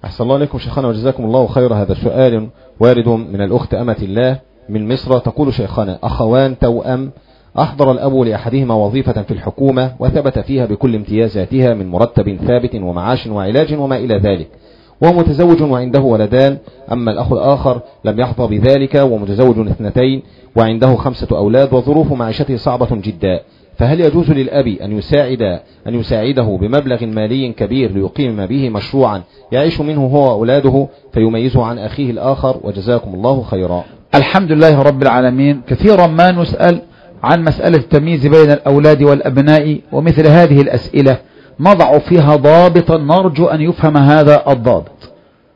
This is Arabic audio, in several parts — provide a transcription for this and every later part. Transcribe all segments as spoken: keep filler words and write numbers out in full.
أحسن الله عليكم شيخنا وجزاكم الله خير. هذا سؤال وارد من الأخت أمة الله من مصر. تقول شيخنا: أخوان توأم، أحضر الأب لأحدهما وظيفة في الحكومة وثبت فيها بكل امتيازاتها من مرتب ثابت ومعاش وعلاج وما إلى ذلك، وهو متزوج وعنده ولدان. أما الأخ الآخر لم يحظى بذلك ومتزوج اثنتين وعنده خمسة أولاد وظروف معيشته صعبة جدا، فهل يجوز للأب أن يساعد أن يساعده بمبلغ مالي كبير ليقيم به مشروعا يعيش منه هو وأولاده فيميزه عن أخيه الآخر؟ وجزاكم الله خيرا. الحمد لله رب العالمين. كثيرا ما نسأل عن مسألة التمييز بين الأولاد والأبناء، ومثل هذه الأسئلة نضع فيها ضابطا نرجو أن يفهم هذا الضابط.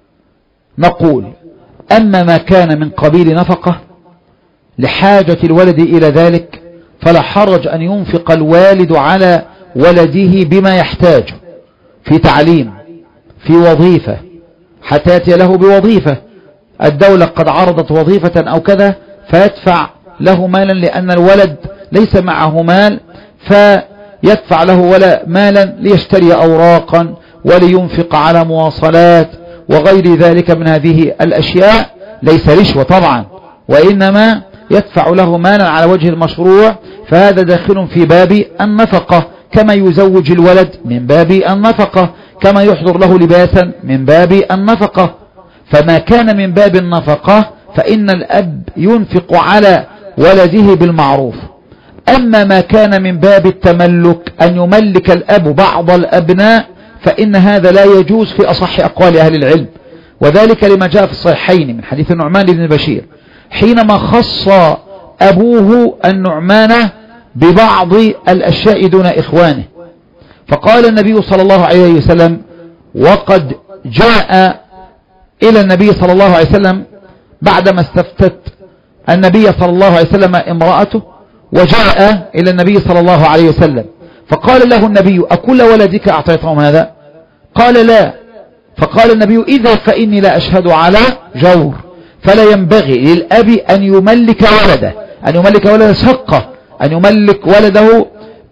نقول: أما ما كان من قبيل نفقة لحاجة الولد إلى ذلك فلا حرج أن ينفق الوالد على ولده بما يحتاجه في تعليم، في وظيفة، حتى يأتي له بوظيفة. الدولة قد عرضت وظيفة أو كذا فيدفع له مالا لأن الولد ليس معه مال، فيدفع له ولا مالا ليشتري أوراقا ولينفق على مواصلات وغير ذلك من هذه الأشياء. ليس رشوة طبعا، وإنما يدفع له مالا على وجه المشروع، فهذا داخل في باب النفقة، كما يزوج الولد من باب النفقة، كما يحضر له لباسا من باب النفقة. فما كان من باب النفقة فإن الأب ينفق على ولده بالمعروف. أما ما كان من باب التملك أن يملك الأب بعض الأبناء فإن هذا لا يجوز في أصح أقوال أهل العلم، وذلك لما جاء في الصحيحين من حديث النعمان بن بشير حينما خص أبوه النعمان ببعض الأشياء دون إخوانه، فقال النبي صلى الله عليه وسلم: وقد جاء إلى النبي صلى الله عليه وسلم بعدما استفتت النبي صلى الله عليه وسلم امرأته، وجاء إلى النبي صلى الله عليه وسلم فقال له النبي: أكل ولدك أعطيتهم هذا؟ قال: لا. فقال النبي: إذا فإني لا أشهد على جور. فلا ينبغي للأب أن يملك ولده، أن يملك ولده شقة، أن يملك ولده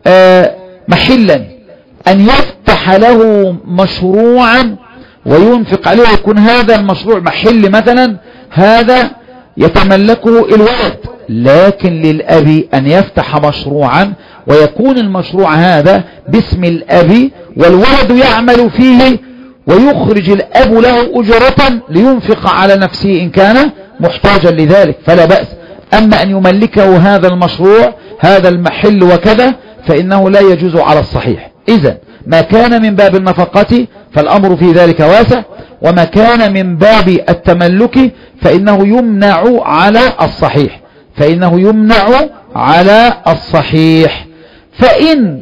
محلا، أن يفتح له مشروعا وينفق عليه، يكون هذا المشروع محل مثلا، هذا يتملكه الولد. لكن للأب أن يفتح مشروعا ويكون المشروع هذا باسم الأب والولد يعمل فيه، ويخرج الأب له أجرة لينفق على نفسه إن كان محتاجا لذلك، فلا بأس. أما أن يملكه هذا المشروع، هذا المحل وكذا، فإنه لا يجوز على الصحيح. إذن ما كان من باب النفقة فالأمر في ذلك واسع، وما كان من باب التملك فإنه يمنع على الصحيح، فإنه يمنع على الصحيح. فإن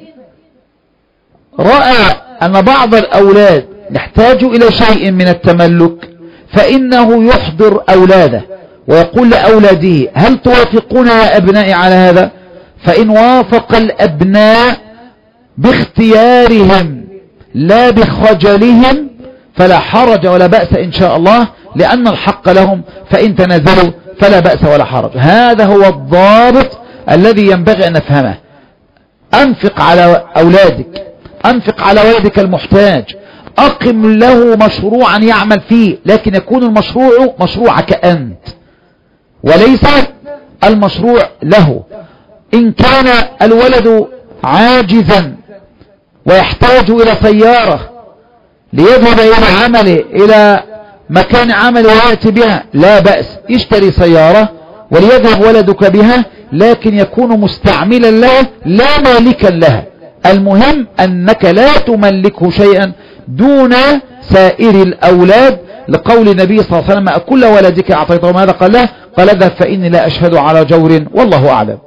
رأى أن بعض الأولاد يحتاج إلى شيء من التملك فإنه يحضر أولاده ويقول لأولاده: هل توافقون يا أبنائي على هذا؟ فإن وافق الأبناء باختيارهم لا بخجلهم فلا حرج ولا بأس إن شاء الله، لأن الحق لهم، فإن تنازلوا فلا بأس ولا حرج. هذا هو الضابط الذي ينبغي أن نفهمه. أنفق على أولادك، أنفق على ولدك المحتاج، أقم له مشروعا يعمل فيه، لكن يكون المشروع مشروعك أنت وليس المشروع له. إن كان الولد عاجزا ويحتاج إلى سيارة ليذهب إلى عمله، إلى مكان عمله ويأتي بها، لا بأس، اشتري سيارة وليذهب ولدك بها، لكن يكون مستعملا لها لا مالكا لها. المهم أنك لا تملكه شيئا دون سائر الأولاد، لقول النبي صلى الله عليه وسلم: أكل ولدك أعطيتهم هذا؟ قال له، قال: اذهب فإني لا أشهد على جور، والله أعلم.